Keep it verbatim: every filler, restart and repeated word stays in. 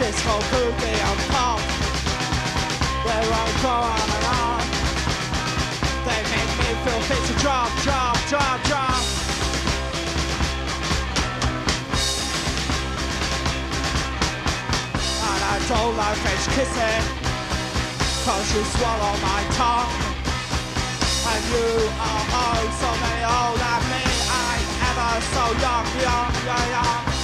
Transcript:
disco boogie and pop. Where I go on and on. They make me feel fit to drop, drop, drop, drop. And I don't like French kissing, cause you swallow my tongue. And you are oh so many old like me. I ain't ever so young, young, young, young.